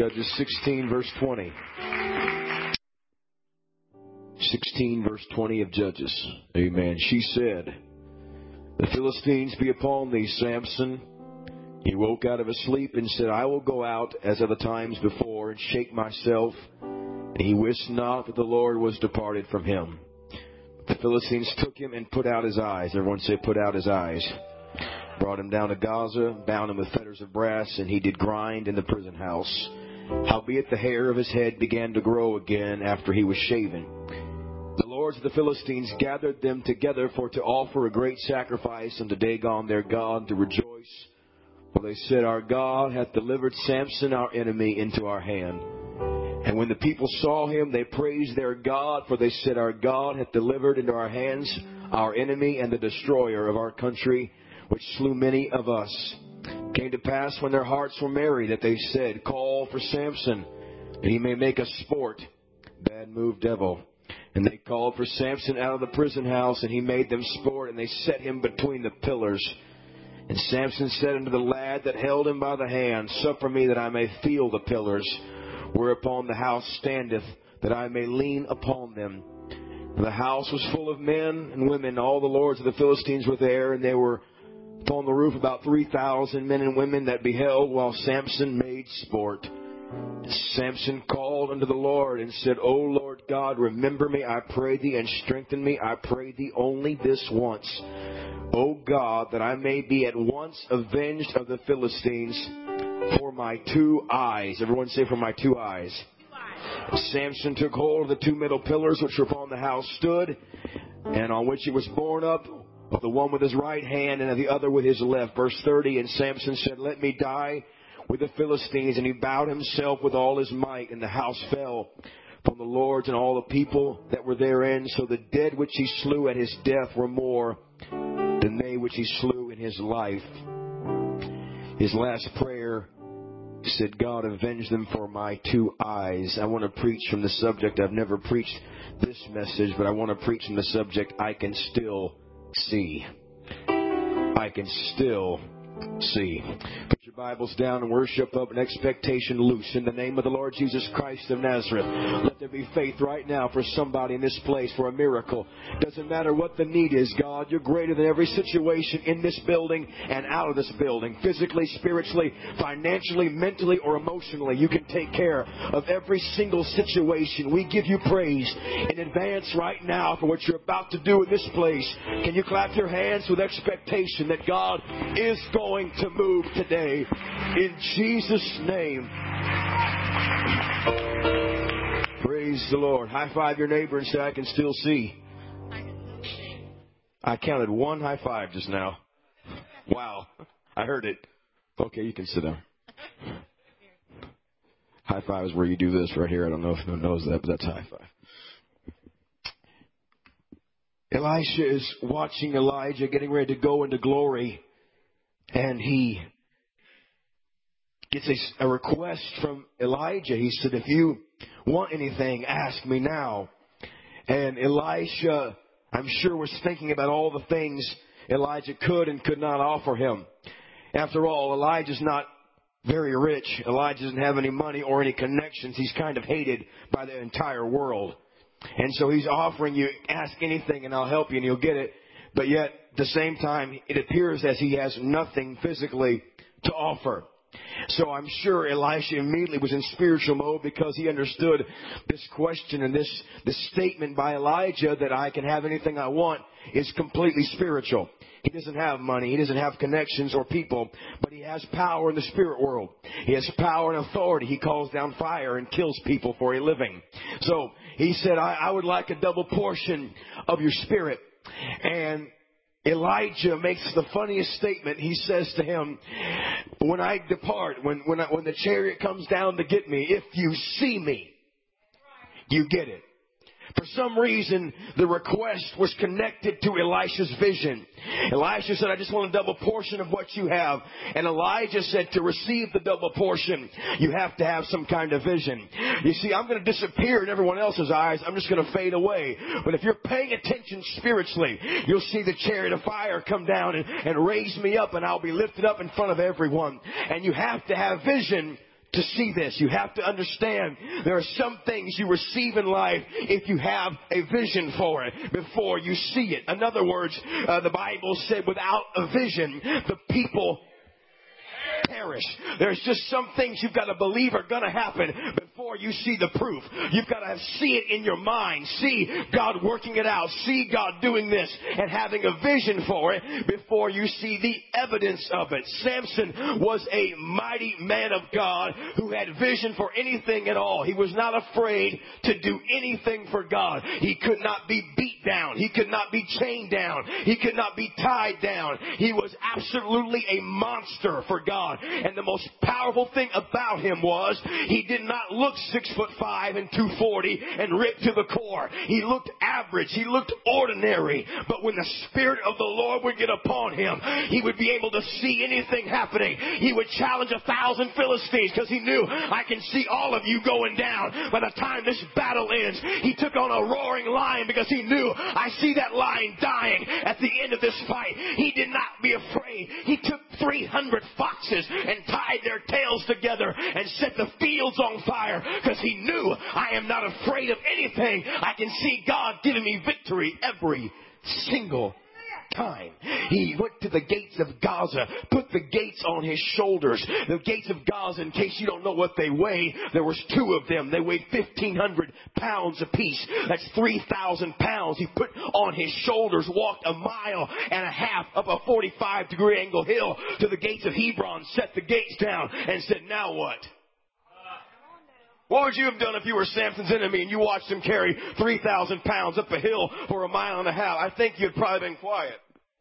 Judges 16, verse 20. 16, verse 20 of Judges. Amen. She said, "The Philistines be upon thee, Samson." He woke out of his sleep and said, "I will go out as other times before and shake myself." And he wist not that the Lord was departed from him. The Philistines took him and put out his eyes. Everyone say, put out his eyes. Brought him down to Gaza, bound him with fetters of brass, and he did grind in the prison house. Howbeit the hair of his head began to grow again after he was shaven. The lords of the Philistines gathered them together for to offer a great sacrifice unto Dagon their God, to rejoice. For they said, Our God hath delivered Samson our enemy into our hand. And when the people saw him, they praised their God, for they said, Our God hath delivered into our hands our enemy and the destroyer of our country, which slew many of us. It came to pass when their hearts were merry that they said, Call for Samson, that he may make us sport. Bad move, devil. And they called for Samson out of the prison house, and he made them sport, and they set him between the pillars. And Samson said unto the lad that held him by the hand, Suffer me that I may feel the pillars, whereupon the house standeth, that I may lean upon them. And the house was full of men and women. All the lords of the Philistines were there, and they were upon the roof about 3,000 men and women that beheld, while Samson made sport. Samson called unto the Lord and said, O Lord God, remember me, I pray thee, and strengthen me, I pray thee, only this once. O God, that I may be at once avenged of the Philistines for my 2 eyes. Everyone say, for my 2 eyes. Samson took hold of the 2 middle pillars which were upon the house stood, and on which it was borne up, of the one with his right hand and of the other with his left. Verse 30, and Samson said, Let me die with the Philistines. And he bowed himself with all his might, and the house fell from the lords and all the people that were therein. So the dead which he slew at his death were more than they which he slew in his life. His last prayer said, God, avenge them for my 2 eyes. I want to preach from the subject. I've never preached this message, but I want to preach from the subject, I can still see. I can still see. Put your Bibles down and worship up an expectation loose in the name of the Lord Jesus Christ of Nazareth. Let there be faith right now for somebody in this place for a miracle. Doesn't matter what the need is, God. You're greater than every situation in this building and out of this building. Physically, spiritually, financially, mentally, or emotionally. You can take care of every single situation. We give you praise in advance right now for what you're about to do in this place. Can you clap your hands with expectation that God is going to move today in Jesus' name? Praise the Lord. High five your neighbor and say, I can still see. I counted 1 high five just now. Wow. I heard it. Okay, you can sit down. High five is where you do this right here. I don't know if anyone knows that, but that's high five. Elisha is watching Elijah getting ready to go into glory. And he gets a request from Elijah. He said, if you want anything, ask me now. And Elisha, I'm sure, was thinking about all the things Elijah could and could not offer him. After all, Elijah's not very rich. Elijah doesn't have any money or any connections. He's kind of hated by the entire world. And so he's offering you, ask anything and I'll help you and you'll get it. But yet, at the same time, it appears as he has nothing physically to offer. So I'm sure Elisha immediately was in spiritual mode because he understood this question and this statement by Elijah that I can have anything I want is completely spiritual. He doesn't have money. He doesn't have connections or people, but he has power in the spirit world. He has power and authority. He calls down fire and kills people for a living. So he said, I would like a double portion of your spirit. And Elijah makes the funniest statement. He says to him, when I depart, when the chariot comes down to get me, if you see me, you get it. For some reason, the request was connected to Elisha's vision. Elisha said, I just want a double portion of what you have. And Elijah said, to receive the double portion, you have to have some kind of vision. You see, I'm going to disappear in everyone else's eyes. I'm just going to fade away. But if you're paying attention spiritually, you'll see the chariot of fire come down and raise me up, and I'll be lifted up in front of everyone. And you have to have vision to see this. You have to understand there are some things you receive in life if you have a vision for it before you see it. In other words, the Bible said without a vision, the people perish. There's just some things you've got to believe are going to happen before you see the proof. You've got to see it in your mind. See God working it out. See God doing this and having a vision for it before you see the evidence of it. Samson was a mighty man of God who had vision for anything at all. He was not afraid to do anything for God. He could not be beat down. He could not be chained down. He could not be tied down. He was absolutely a monster for God. And the most powerful thing about him was he did not look 6'5" and 240 and ripped to the core. He looked average. He looked ordinary. But when the Spirit of the Lord would get upon him, he would be able to see anything happening. He would challenge 1,000 Philistines because he knew, I can see all of you going down. By the time this battle ends, he took on a roaring lion because he knew, I see that lion dying at the end of this fight. He did not be afraid. He took 300 foxes and tied their tails together and set the fields on fire because he knew, I am not afraid of anything. I can see God giving me victory every single time. He went to the gates of Gaza, put the gates on his shoulders. The gates of Gaza, in case you don't know what they weigh, there was 2 of them. They weighed 1,500 pounds apiece. That's 3,000 pounds. He put on his shoulders, walked 1.5 miles up a 45-degree angle hill to the gates of Hebron, set the gates down, and said, now what? What would you have done if you were Samson's enemy and you watched him carry 3,000 pounds up a hill for 1.5 miles? I think you'd probably been quiet.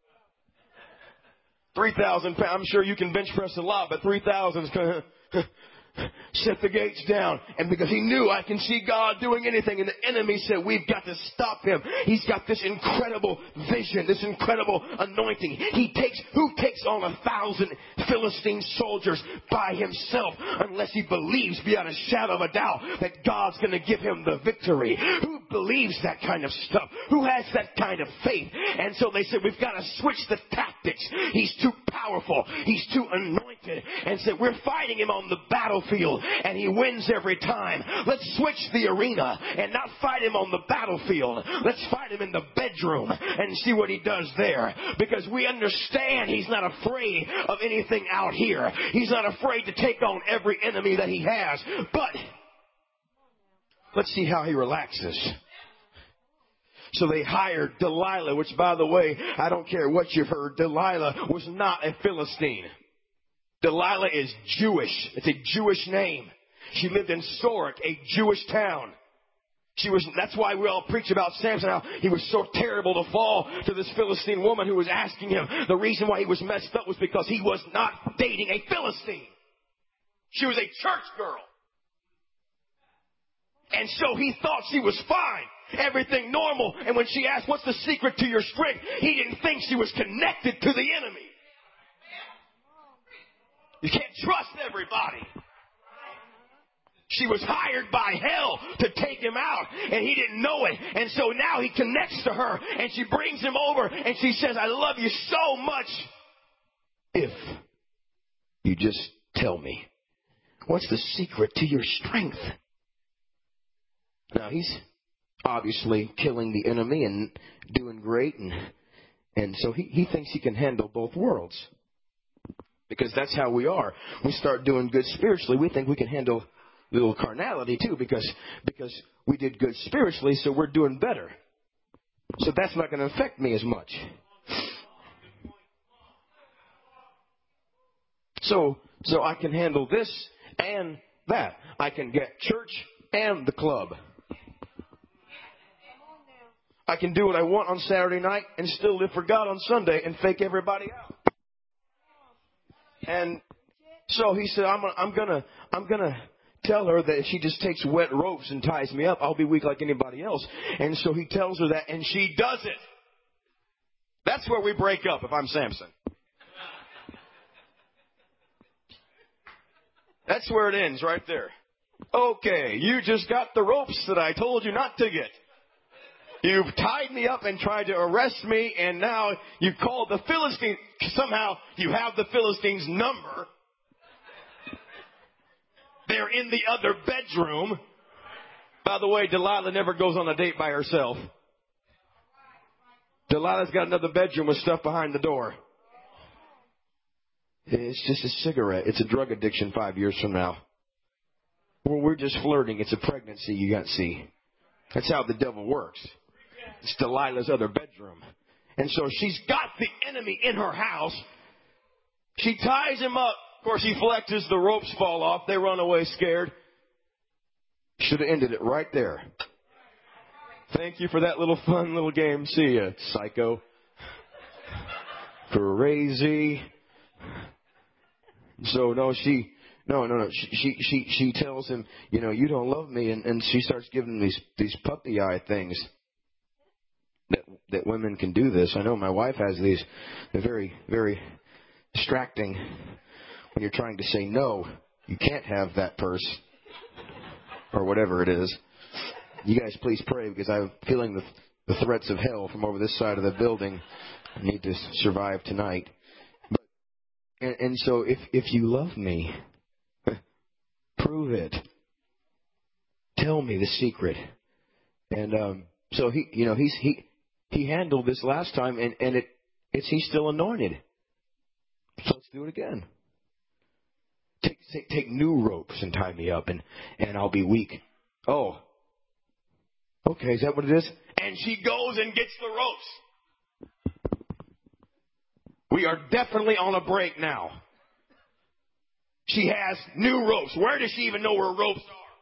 3,000 pounds. I'm sure you can bench press a lot, but 3,000 is going to set the gates down. And because he knew, I can see God doing anything. And the enemy said, we've got to stop him. He's got this incredible vision, this incredible anointing. Who takes on 1,000 Philistine soldiers by himself unless he believes beyond a shadow of a doubt that God's going to give him the victory? Who believes that kind of stuff? Who has that kind of faith? And so they said, we've got to switch the tactics. He's too powerful. He's too anointed. And said, we're fighting him on the battlefield and he wins every time. Let's switch the arena and not fight him on the battlefield. Let's fight him in the bedroom and see what he does there. Because we understand he's not afraid of anything out here. He's not afraid to take on every enemy that he has. But let's see how he relaxes. So they hired Delilah, which, by the way, I don't care what you've heard, Delilah was not a Philistine. Delilah is Jewish. It's a Jewish name. She lived in Sorek, a Jewish town. That's why we all preach about Samson, how he was so terrible to fall to this Philistine woman who was asking him. The reason why he was messed up was because he was not dating a Philistine. She was a church girl. And so he thought she was fine. Everything normal. And when she asked, what's the secret to your strength? He didn't think she was connected to the enemy. You can't trust everybody. She was hired by hell to take him out, and he didn't know it. And so now he connects to her, and she brings him over, and she says, I love you so much if you just tell me. What's the secret to your strength? Now, he's obviously killing the enemy and doing great, and so he thinks he can handle both worlds. Because that's how we are. We start doing good spiritually, we think we can handle a little carnality too, because we did good spiritually, so we're doing better. So that's not going to affect me as much. So I can handle this and that. I can get church and the club. I can do what I want on Saturday night and still live for God on Sunday and fake everybody out. And so he said, I'm gonna tell her that if she just takes wet ropes and ties me up, I'll be weak like anybody else. And so he tells her that, and she does it. That's where we break up if I'm Samson. That's where it ends, right there. Okay, you just got the ropes that I told you not to get. You've tied me up and tried to arrest me, and now you've called the Philistines. Somehow you have the Philistines' number. there in the other bedroom. By the way, Delilah never goes on a date by herself. Delilah's got another bedroom with stuff behind the door. It's just a cigarette. It's a drug addiction 5 years from now. Well, we're just flirting. It's a pregnancy you got to see. That's how the devil works. It's Delilah's other bedroom. And so she's got the enemy in her house. She ties him up. Of course, he flexes. The ropes fall off. They run away scared. Should have ended it right there. Thank you for that little fun little game. See ya, psycho. Crazy. So she tells him, you don't love me, and she starts giving him these puppy eye things. That women can do this. I know my wife has these. They're very, very distracting when you're trying to say no. You can't have that purse or whatever it is. You guys please pray, because I'm feeling the threats of hell from over this side of the building. I need to survive tonight. And so if you love me, prove it. Tell me the secret. And so he handled this last time, and he's still anointed. So let's do it again. Take new ropes and tie me up, and I'll be weak. Oh, okay, is that what it is? And she goes and gets the ropes. We are definitely on a break now. She has new ropes. Where does she even know where ropes are?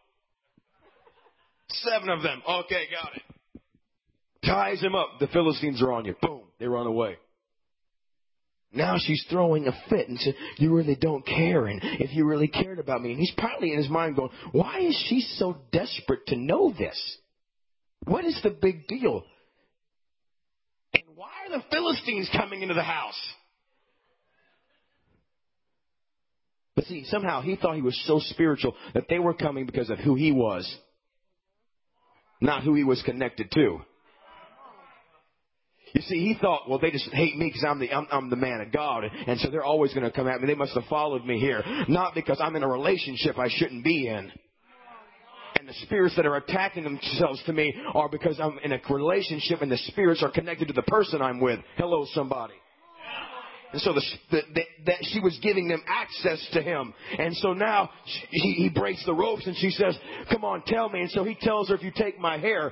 7 of them. Okay, got it. Ties him up. The Philistines are on you. Boom. They run away. Now she's throwing a fit and said, you really don't care. And if you really cared about me. And he's probably in his mind going, why is she so desperate to know this? What is the big deal? And why are the Philistines coming into the house? But see, somehow he thought he was so spiritual that they were coming because of who he was, not who he was connected to. You see, he thought, well, they just hate me because I'm the man of God, and so they're always going to come at me. They must have followed me here, not because I'm in a relationship I shouldn't be in. And the spirits that are attacking themselves to me are because I'm in a relationship, and the spirits are connected to the person I'm with. Hello, somebody. And so that she was giving them access to him. And so now he breaks the ropes, and she says, come on, tell me. And so he tells her, if you take my hair.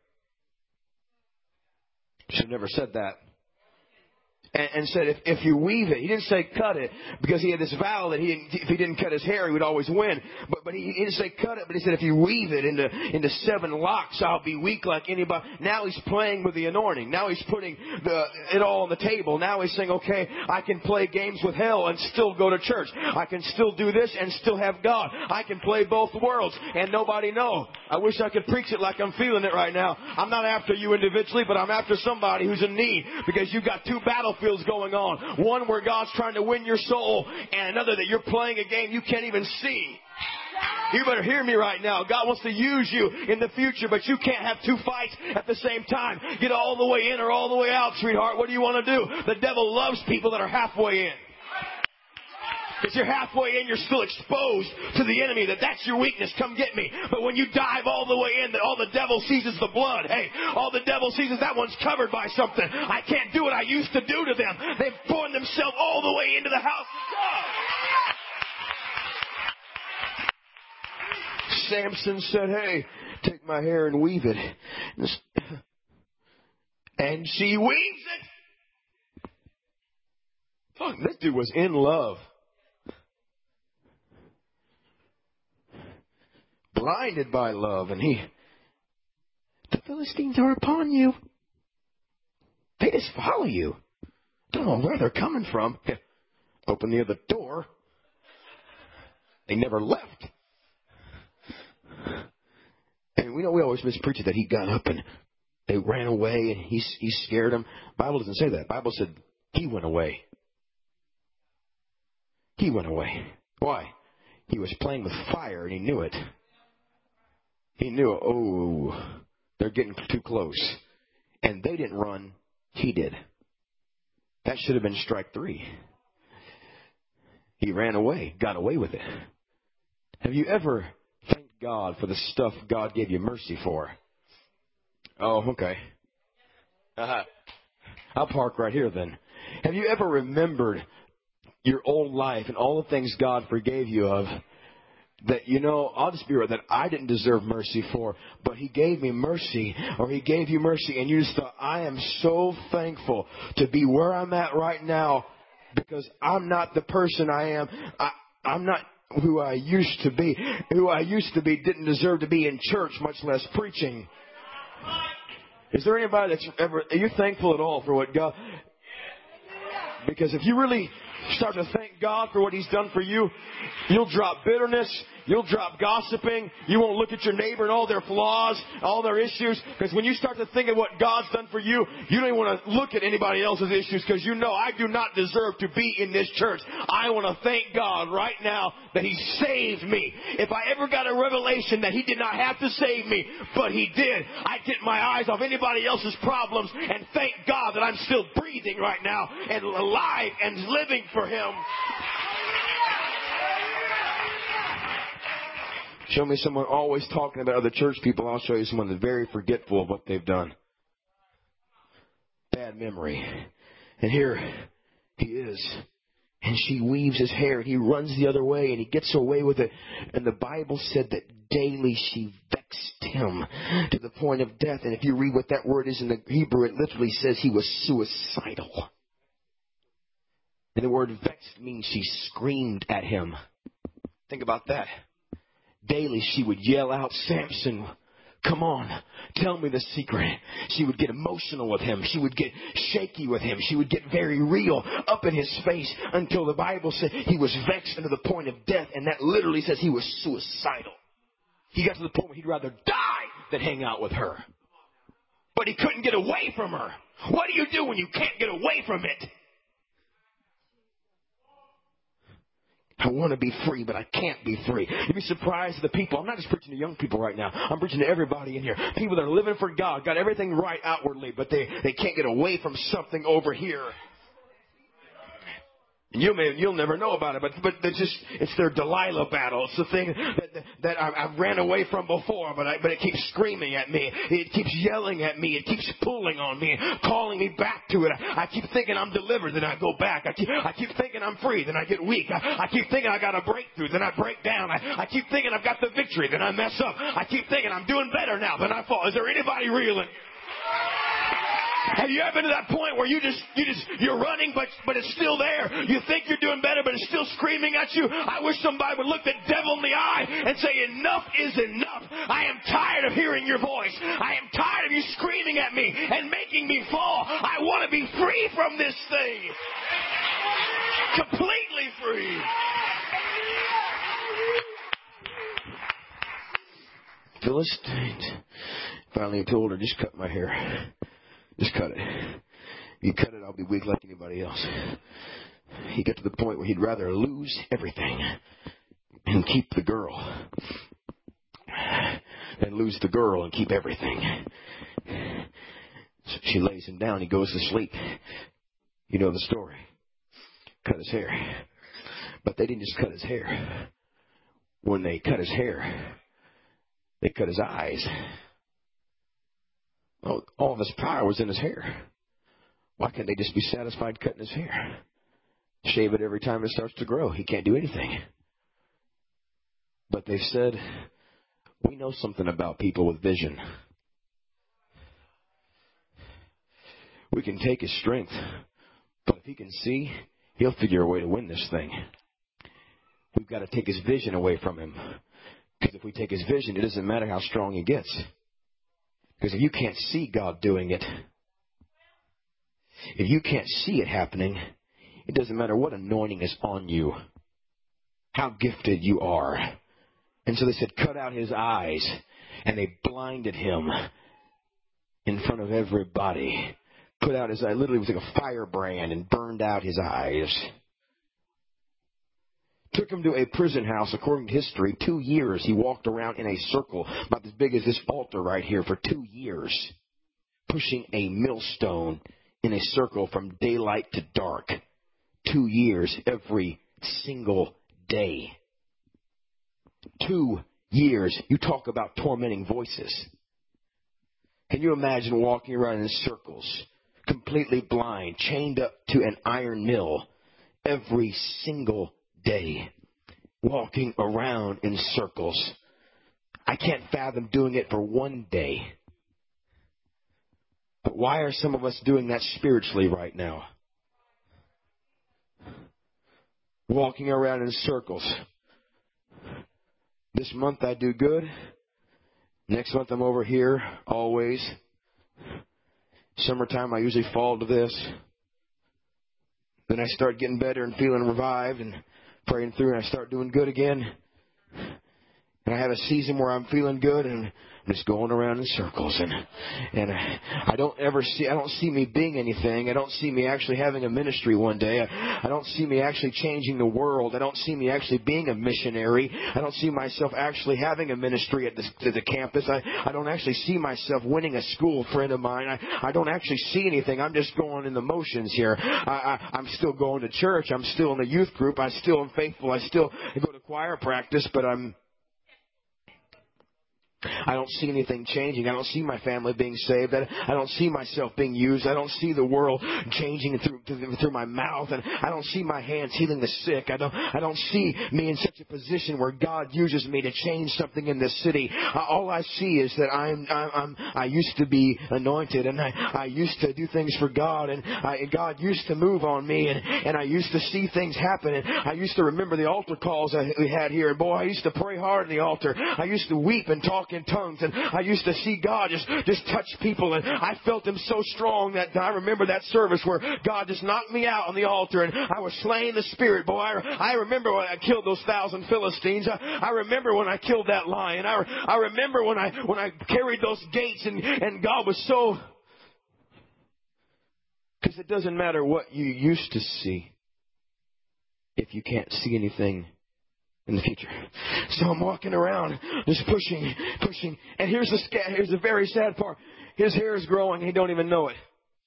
Should have never said that. And said, if you weave it. He didn't say cut it, because he had this vow that if he didn't cut his hair, he would always win. But he didn't say cut it, but he said, if you weave it into 7 locks, I'll be weak like anybody. Now he's playing with the anointing. Now he's putting it all on the table. Now he's saying, okay, I can play games with hell and still go to church. I can still do this and still have God. I can play both worlds and nobody know. I wish I could preach it like I'm feeling it right now. I'm not after you individually, but I'm after somebody who's in need, because you've got 2 battlefields going on. One where God's trying to win your soul, and another that you're playing a game you can't even see. You better hear me right now. God wants to use you in the future, but you can't have 2 fights at the same time. Get all the way in or all the way out, sweetheart. What do you want to do? The devil loves people that are halfway in. If you're halfway in, you're still exposed to the enemy. That's your weakness. Come get me. But when you dive all the way in, all the devil sees is the blood. Hey, all the devil sees is that one's covered by something. I can't do what I used to do to them. They've poured themselves all the way into the house of God. Samson said, hey, take my hair and weave it. And she weaves it. Fuck, this dude was in love. Blinded by love, and the Philistines are upon you. They just follow you. Don't know where they're coming from. Open the other door. They never left. And we always mispreach it that he got up and they ran away and he scared them. The Bible doesn't say that. The Bible said he went away. He went away. Why? He was playing with fire and he knew it. He knew, they're getting too close. And they didn't run. He did. That should have been strike 3. He ran away, got away with it. Have you ever thanked God for the stuff God gave you mercy for? Oh, okay. I'll park right here then. Have you ever remembered your old life and all the things God forgave you of that, I'll just be right, that I didn't deserve mercy for, but He gave me mercy, or He gave you mercy, and you just thought, I am so thankful to be where I'm at right now because I'm not the person I am. I'm not who I used to be. Who I used to be didn't deserve to be in church, much less preaching. Is there anybody are you thankful at all for what God... Because if you really start to thank God for what He's done for you, you'll drop bitterness, you'll drop gossiping, you won't look at your neighbor and all their flaws, all their issues. Because when you start to think of what God's done for you, you don't even want to look at anybody else's issues because you know I do not deserve to be in this church. I want to thank God right now that He saved me. If I ever got a revelation that He did not have to save me, but He did, I'd get my eyes off anybody else's problems and thank God that I'm still breathing right now and alive and living for Him. Show me someone always talking about other church people. I'll show you someone that's very forgetful of what they've done. Bad memory. And here he is. And she weaves his hair and he runs the other way and he gets away with it. And the Bible said that daily she vexed him to the point of death. And if you read what that word is in the Hebrew, it literally says he was suicidal. And the word vexed means she screamed at him. Think about that. Daily she would yell out, Samson, come on, tell me the secret. She would get emotional with him. She would get shaky with him. She would get very real up in his face until the Bible said he was vexed unto the point of death. And that literally says he was suicidal. He got to the point where he'd rather die than hang out with her. But he couldn't get away from her. What do you do when you can't get away from it? I want to be free, but I can't be free. You'd be surprised at the people. I'm not just preaching to young people right now. I'm preaching to everybody in here. People that are living for God, got everything right outwardly, but they can't get away from something over here. You'll never know about it, but it's their Delilah battle. It's the thing that I ran away from before, but it keeps screaming at me. It keeps yelling at me. It keeps pulling on me, calling me back to it. I keep thinking I'm delivered, then I go back. I keep thinking I'm free, then I get weak. I keep thinking I got a breakthrough, then I break down. I keep thinking I've got the victory, then I mess up. I keep thinking I'm doing better now, then I fall. Is there anybody reeling? Have you ever been to that point where you're running, but it's still there? You think you're doing better, but it's still screaming at you? I wish somebody would look the devil in the eye and say, enough is enough. I am tired of hearing your voice. I am tired of you screaming at me and making me fall. I want to be free from this thing. Completely free. Philistines. Finally told her, just cut my hair. Just cut it. If you cut it, I'll be weak like anybody else. He got to the point where he'd rather lose everything and keep the girl than lose the girl and keep everything. So she lays him down. He goes to sleep. You know the story. Cut his hair. But they didn't just cut his hair. When they cut his hair, they cut his eyes. All of his power was in his hair. Why can't they just be satisfied cutting his hair? Shave it every time it starts to grow. He can't do anything. But they've said, we know something about people with vision. We can take his strength, but if he can see, he'll figure a way to win this thing. We've got to take his vision away from him. Because if we take his vision, it doesn't matter how strong he gets. Because if you can't see God doing it, if you can't see it happening, it doesn't matter what anointing is on you, how gifted you are. And so they said, cut out his eyes. And they blinded him in front of everybody. Put out his eye. Literally, it was like a firebrand and burned out his eyes. Took him to a prison house, according to history. 2 years he walked around in a circle about as big as this altar right here for 2 years, pushing a millstone in a circle from daylight to dark. 2 years every single day. 2 years. You talk about tormenting voices. Can you imagine walking around in circles, completely blind, chained up to an iron mill every single day, walking around in circles? I can't fathom doing it for one day. But why are some of us doing that spiritually right now? Walking around in circles. This month I do good. Next month I'm over here, always. Summertime I usually fall to this. Then I start getting better and feeling revived and praying through, and I start doing good again. And I have a season where I'm feeling good and I'm just going around in circles, and I don't see me being anything. I don't see me actually having a ministry one day. I don't see me actually changing the world. I don't see me actually being a missionary. I don't see myself actually having a ministry at the campus. I don't actually see myself winning a school friend of mine. I don't actually see anything. I'm just going in the motions here. I'm still going to church. I'm still in the youth group. I still am faithful. I still go to choir practice, but I don't see anything changing. I don't see my family being saved. I don't see myself being used. I don't see the world changing through my mouth. And I don't see my hands healing the sick. I don't see me in such a position where God uses me to change something in this city. All I see is that I used to be anointed, and I used to do things for God, and God used to move on me, and I used to see things happen. And I used to remember the altar calls that we had here. And boy, I used to pray hard in the altar. I used to weep and talk in tongues, and I used to see God just touch people, and I felt Him so strong that I remember that service where God just knocked me out on the altar, and I was slaying the Spirit. Boy, I remember when I killed those 1,000 Philistines. I remember when I killed that lion. I remember when I carried those gates, and God was so... Because it doesn't matter what you used to see if you can't see anything in the future. So I'm walking around, just pushing. And here's the very sad part. His hair is growing, and he don't even know it.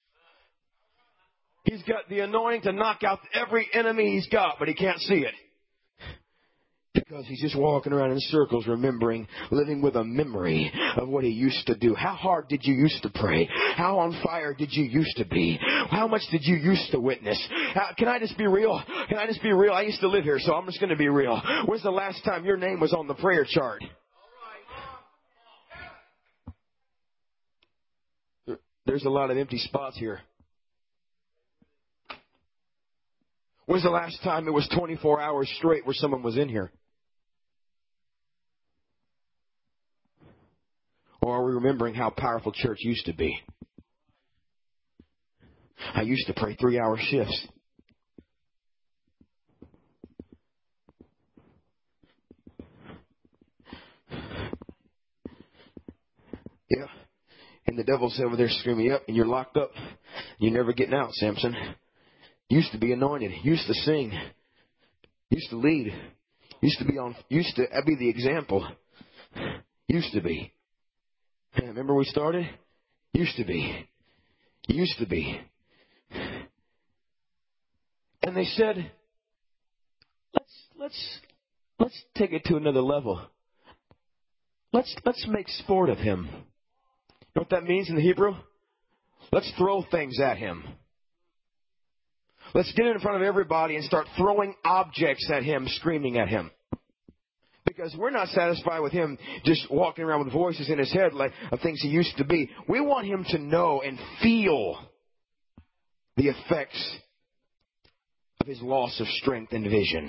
He's got the anointing to knock out every enemy he's got, but he can't see it. Because he's just walking around in circles, remembering, living with a memory of what he used to do. How hard did you used to pray? How on fire did you used to be? How much did you used to witness? Can I just be real? I used to live here, so I'm just going to be real. When's the last time your name was on the prayer chart? There's a lot of empty spots here. When's the last time it was 24 hours straight where someone was in here? Or are we remembering how powerful church used to be? I used to pray 3-hour shifts. Yeah. And the devil's over there screaming, yep, and you're locked up. You're never getting out, Samson. Used to be anointed. Used to sing. Used to lead. Used to be the example. Used to be. Remember we started? Used to be. And they said, let's take it to another level. Let's make sport of him. You know what that means in the Hebrew? Let's throw things at him. Let's get in front of everybody and start throwing objects at him, screaming at him. Because we're not satisfied with him just walking around with voices in his head like of things he used to be. We want him to know and feel the effects of his loss of strength and vision.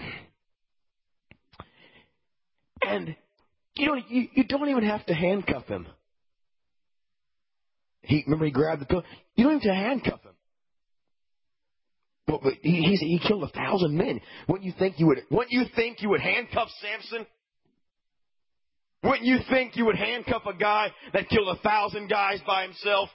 And you don't even have to handcuff him. Remember he grabbed the pillow. You don't even have to handcuff him. But he killed 1,000 men. Wouldn't you think you would handcuff Samson? Wouldn't you think you would handcuff a guy that killed 1,000 guys by himself?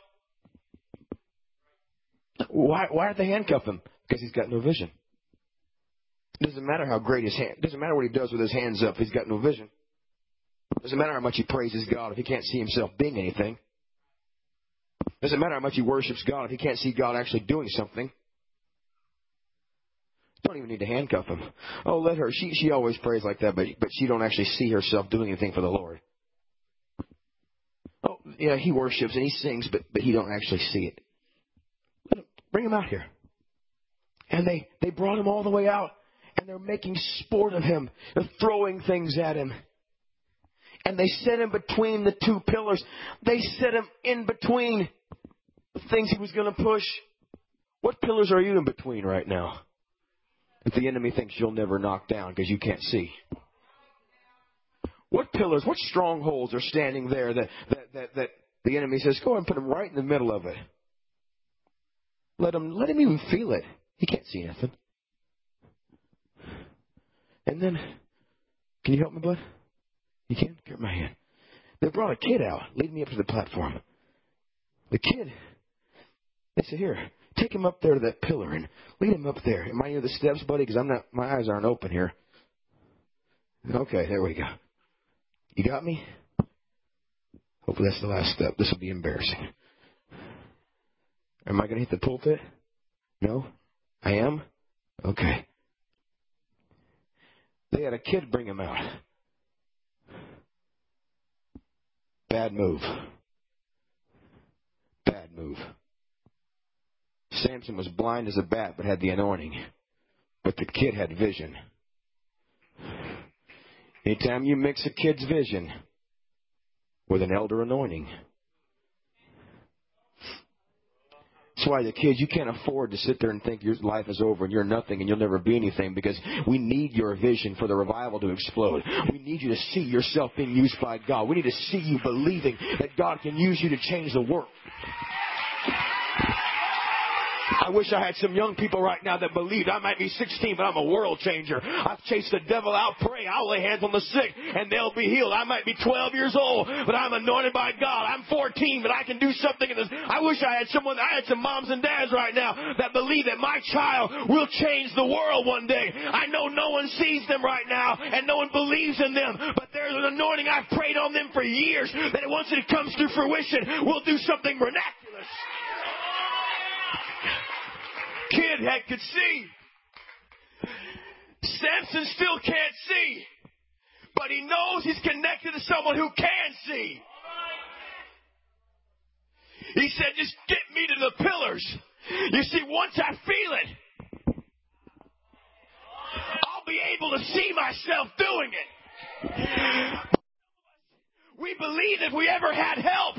Why did they handcuff him? Because he's got no vision. It doesn't matter how great his hand. It doesn't matter what he does with his hands up. He's got no vision. It doesn't matter how much he praises God if he can't see himself being anything. It doesn't matter how much he worships God if he can't see God actually doing something. Don't even need to handcuff him. Oh, let her. She always prays like that, but she don't actually see herself doing anything for the Lord. Oh, yeah, he worships and he sings, but he don't actually see it. Bring him out here. And they brought him all the way out, and they're making sport of him. They're throwing things at him. And they set him between the two pillars. They set him in between the things he was going to push. What pillars are you in between right now that the enemy thinks you'll never knock down because you can't see? What pillars, what strongholds are standing there that the enemy says, go and put them right in the middle of it? Let him even feel it. He can't see nothing. And then, can you help me, bud? You can? Grab my hand. They brought a kid out, lead me up to the platform. The kid, they said, here, take him up there to that pillar and lead him up there. Am I near the steps, buddy? Because my eyes aren't open here. Okay, there we go. You got me? Hopefully that's the last step. This will be embarrassing. Am I going to hit the pulpit? No? I am? Okay. They had a kid bring him out. Bad move. Bad move. Samson was blind as a bat but had the anointing. But the kid had vision. Anytime you mix a kid's vision with an elder anointing. That's why the kids, you can't afford to sit there and think your life is over and you're nothing and you'll never be anything, because we need your vision for the revival to explode. We need you to see yourself being used by God. We need to see you believing that God can use you to change the world. I wish I had some young people right now that believed. I might be 16, but I'm a world changer. I've chased the devil out, pray. I'll lay hands on the sick, and they'll be healed. I might be 12 years old, but I'm anointed by God. I'm 14, but I can do something in this. I wish I had some moms and dads right now that believe that my child will change the world one day. I know no one sees them right now, and no one believes in them, but there's an anointing. I've prayed on them for years that once it comes to fruition, we'll do something miraculous. Kid could see. Samson still can't see, but he knows he's connected to someone who can see. He said, just get me to the pillars. You see, once I feel it, I'll be able to see myself doing it. We believe if we ever had help,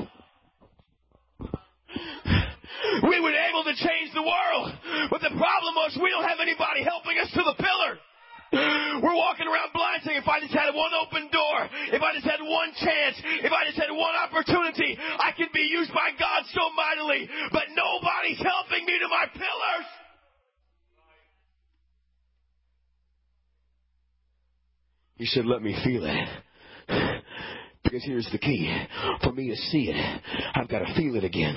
we were able to change the world. But the problem was we don't have anybody helping us to the pillar. We're walking around blind saying, if I just had one open door, if I just had one chance, if I just had one opportunity, I could be used by God so mightily. But nobody's helping me to my pillars. He said, let me feel it. Because here's the key. For me to see it, I've got to feel it again.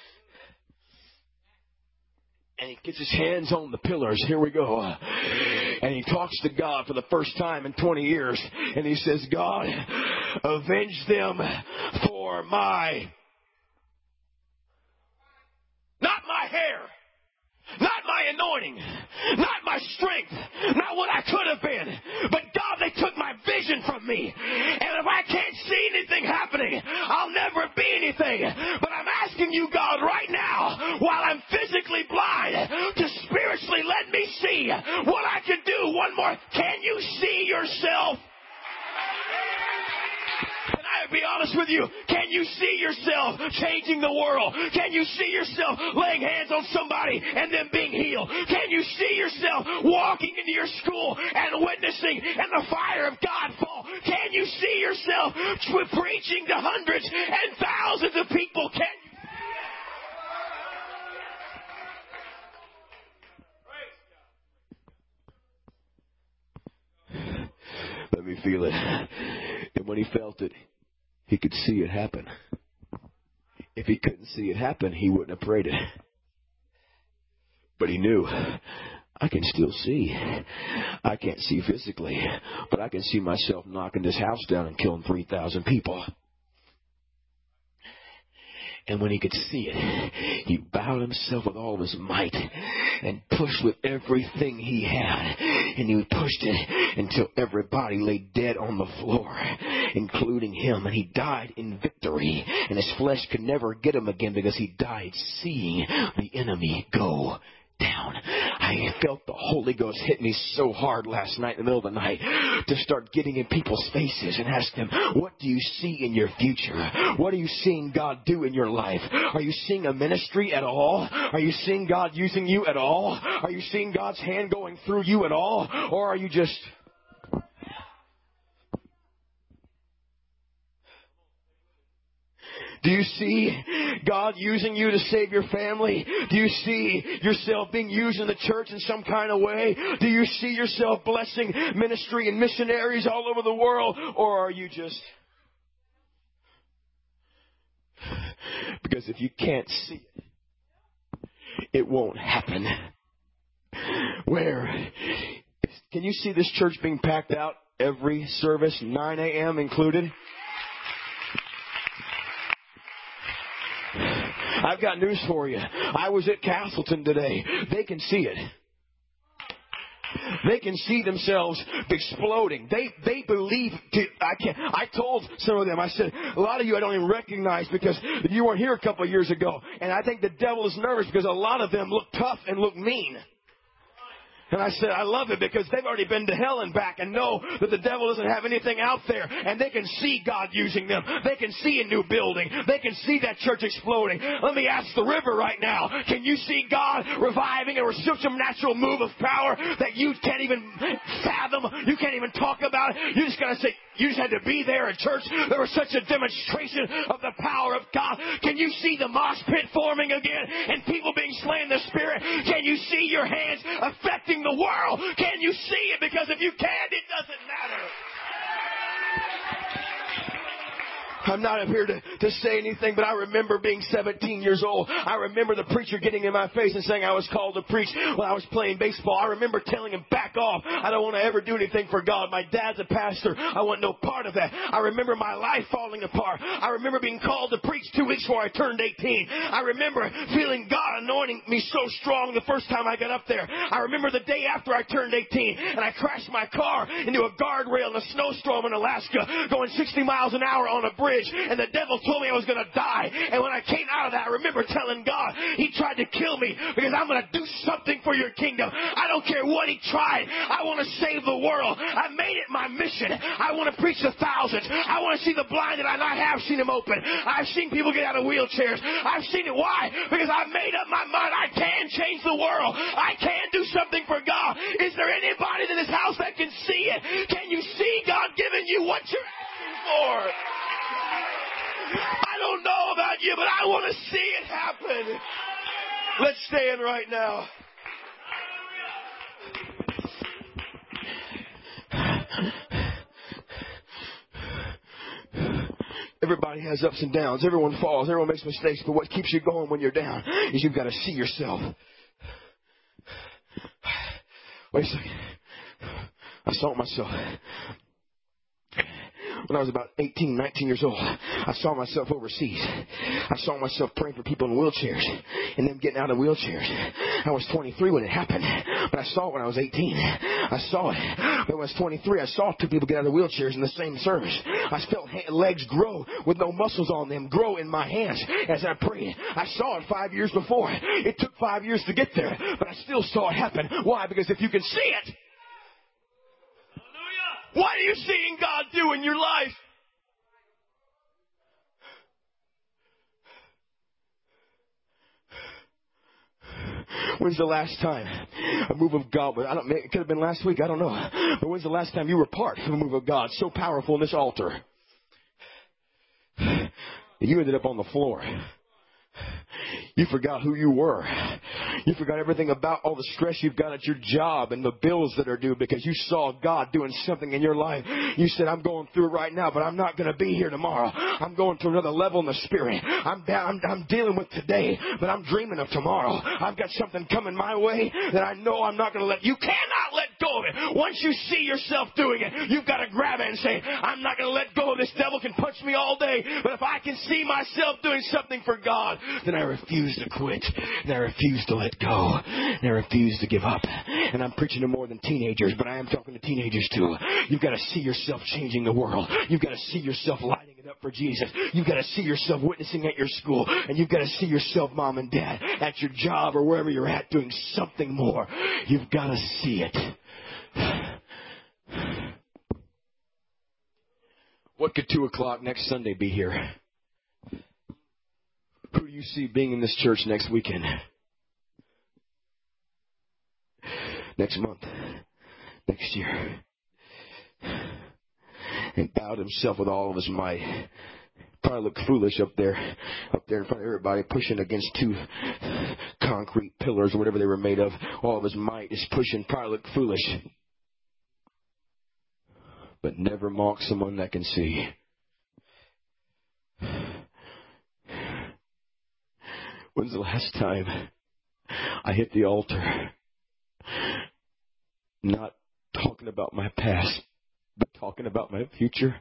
And he gets his hands on the pillars. Here we go. And he talks to God for the first time in 20 years. And he says, God, avenge them for not my hair, not my anointing, not my strength, not what I could have been. But God, they took my vision from me. And if I can't see anything happening, I'll never be anything. But I'm asking you, God, right now, while I'm physically blind, to spiritually let me see what I can do. One more. Can you see yourself? Can I be honest with you? Can you see yourself changing the world? Can you see yourself laying hands on somebody and them being healed? Can you see yourself walking into your school and witnessing and the fire of God fall? Can you see yourself preaching to hundreds and thousands of people? Can you? Let me feel it. And when he felt it, he could see it happen. If he couldn't see it happen, he wouldn't have prayed it. But he knew, I can still see. I can't see physically, but I can see myself knocking this house down and killing 3,000 people. And when he could see it, he bowed himself with all of his might and pushed with everything he had. And he pushed it until everybody lay dead on the floor, including him. And he died in victory. And his flesh could never get him again because he died seeing the enemy go down. I felt the Holy Ghost hit me so hard last night in the middle of the night to start getting in people's faces and ask them, what do you see in your future? What are you seeing God do in your life? Are you seeing a ministry at all? Are you seeing God using you at all? Are you seeing God's hand going through you at all? Or are you just... Do you see God using you to save your family? Do you see yourself being used in the church in some kind of way? Do you see yourself blessing ministry and missionaries all over the world? Or are you just... Because if you can't see it, it won't happen. Where? Can you see this church being packed out every service, 9 a.m. included? I've got news for you. I was at Castleton today. They can see it. They can see themselves exploding. They believe. I told some of them, I said, a lot of you I don't even recognize because you weren't here a couple of years ago. And I think the devil is nervous because a lot of them look tough and look mean. And I said, I love it because they've already been to hell and back and know that the devil doesn't have anything out there. And they can see God using them. They can see a new building. They can see that church exploding. Let me ask the river right now. Can you see God reviving a supernatural move of power that you can't even fathom? You can't even talk about it. You just got to say, you just had to be there at church. There was such a demonstration of the power of God. Can you see the mosh pit forming again and people being slain in the Spirit? Can you see your hands affecting the world? Can you see it? Because if you can, it doesn't matter. I'm not up here to say anything, but I remember being 17 years old. I remember the preacher getting in my face and saying I was called to preach when I was playing baseball. I remember telling him, back off. I don't want to ever do anything for God. My dad's a pastor. I want no part of that. I remember my life falling apart. I remember being called to preach 2 weeks before I turned 18. I remember feeling God anointing me so strong the first time I got up there. I remember the day after I turned 18 and I crashed my car into a guardrail in a snowstorm in Alaska going 60 miles an hour on a bridge. And the devil told me I was going to die. And when I came out of that, I remember telling God, he tried to kill me because I'm going to do something for your kingdom. I don't care what he tried. I want to save the world. I made it my mission. I want to preach to thousands. I want to see the blind, and I have seen them open. I've seen people get out of wheelchairs. I've seen it. Why? Because I made up my mind. I can change the world. I can do something for God. Is there anybody in this house that can see it? Can you see God giving you what you're asking for? I don't know about you, but I want to see it happen. Let's stand right now. Everybody has ups and downs. Everyone falls. Everyone makes mistakes. But what keeps you going when you're down is you've got to see yourself. Wait a second. I saw myself. When I was about 18, 19 years old, I saw myself overseas. I saw myself praying for people in wheelchairs and them getting out of wheelchairs. I was 23 when it happened, but I saw it when I was 18. I saw it. But when I was 23, I saw 2 people get out of wheelchairs in the same service. I felt legs grow with no muscles on them, grow in my hands as I prayed. I saw it 5 years before. It took 5 years to get there, but I still saw it happen. Why? Because if you can see it, what are you seeing God do in your life? When's the last time a move of God? It could have been last week. I don't know. But when's the last time you were part of a move of God so powerful in this altar? You ended up on the floor. You forgot who you were. You forgot everything about all the stress you've got at your job and the bills that are due because you saw God doing something in your life. You said, I'm going through it right now, but I'm not going to be here tomorrow. I'm going to another level in the Spirit. I'm dealing with today, but I'm dreaming of tomorrow. I've got something coming my way that I know I'm not going to let. You cannot let go of it. Once you see yourself doing it, you've got to grab it and say, I'm not going to let go of this. Devil can punch me all day, but if I can see myself doing something for God, then I refuse to quit, and I refuse to let go, and I refuse to give up. And I'm preaching to more than teenagers, but I am talking to teenagers too. You've got to see yourself changing the world. You've got to see yourself lighting it up for Jesus. You've got to see yourself witnessing at your school, and you've got to see yourself, mom and dad, at your job or wherever you're at, doing something more. You've got to see it. What could 2 o'clock next Sunday be here? Who do you see being in this church next weekend? Next month? Next year? And bowed himself with all of his might. Probably looked foolish up there in front of everybody, pushing against 2 concrete pillars or whatever they were made of. All of his might is pushing. Probably looked foolish. But never mock someone that can see. When's the last time I hit the altar? Not talking about my past, but talking about my future.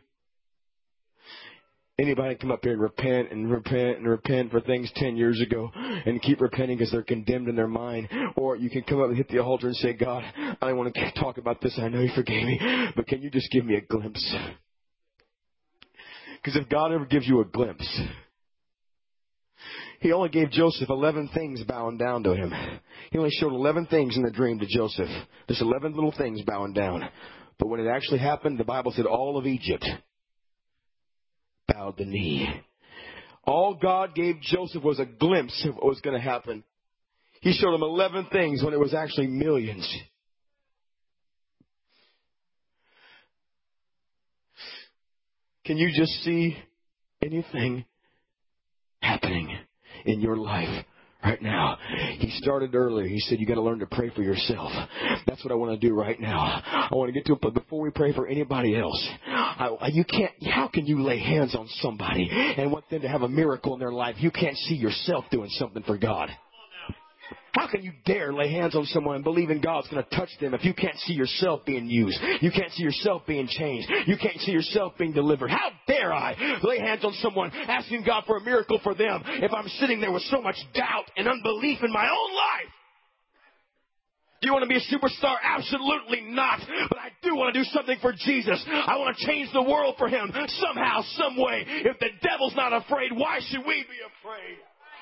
Anybody come up here and repent and repent and repent for things 10 years ago and keep repenting because they're condemned in their mind? Or you can come up and hit the altar and say, God, I don't want to talk about this. I know you forgave me, but can you just give me a glimpse? Because if God ever gives you a glimpse, He only gave Joseph 11 things bowing down to him. He only showed 11 things in the dream to Joseph. Just 11 little things bowing down. But when it actually happened, the Bible said all of Egypt bowed the knee. All God gave Joseph was a glimpse of what was going to happen. He showed him 11 things when it was actually millions. Can you just see anything happening in your life right now? He started earlier. He said you got to learn to pray for yourself. That's what I want to do right now. I want to get to it, but before we pray for anybody else, you can't. How can you lay hands on somebody and want them to have a miracle in their life? You can't see yourself doing something for God. How can you dare lay hands on someone and believe in God's going to touch them if you can't see yourself being used? You can't see yourself being changed. You can't see yourself being delivered. How dare I lay hands on someone asking God for a miracle for them if I'm sitting there with so much doubt and unbelief in my own life? Do you want to be a superstar? Absolutely not. But I do want to do something for Jesus. I want to change the world for Him somehow, some way. If the devil's not afraid, why should we be afraid?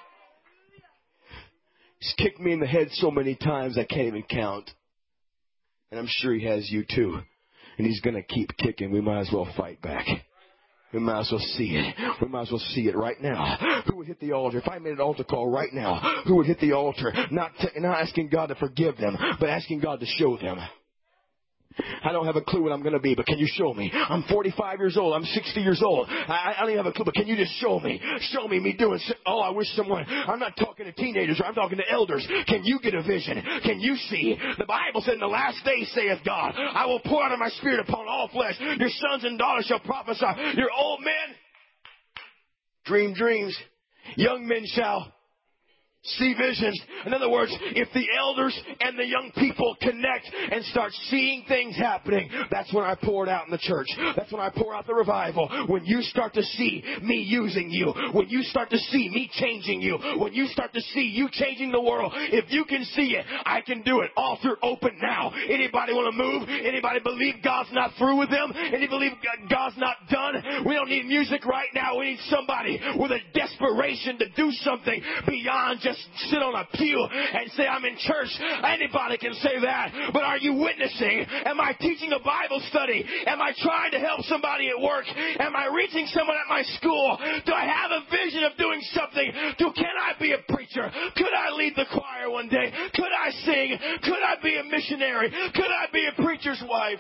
He's kicked me in the head so many times I can't even count. And I'm sure he has you too. And he's going to keep kicking. We might as well fight back. We might as well see it. We might as well see it right now. Who would hit the altar? If I made an altar call right now, who would hit the altar? Not asking God to forgive them, but asking God to show them. I don't have a clue what I'm going to be, but can you show me? I'm 45 years old. I'm 60 years old. I don't even have a clue, but can you just show me? Show me doing. Oh, I wish someone. I'm not talking to teenagers. I'm talking to elders. Can you get a vision? Can you see? The Bible said in the last days, saith God, I will pour out of my spirit upon all flesh. Your sons and daughters shall prophesy. Your old men dream dreams. Young men shall see visions. In other words, if the elders and the young people connect and start seeing things happening, that's when I pour it out in the church. That's when I pour out the revival. When you start to see me using you. When you start to see me changing you. When you start to see you changing the world. If you can see it, I can do it. Altar open now. Anybody want to move? Anybody believe God's not through with them? Anybody believe God's not done? We don't need music right now. We need somebody with a desperation to do something beyond just sit on a pew and say, I'm in church. Anybody can say that. But are you witnessing? Am I teaching a Bible study? Am I trying to help somebody at work? Am I reaching someone at my school? Do I have a vision of doing something? Can I be a preacher? Could I lead the choir one day? Could I sing? Could I be a missionary? Could I be a preacher's wife?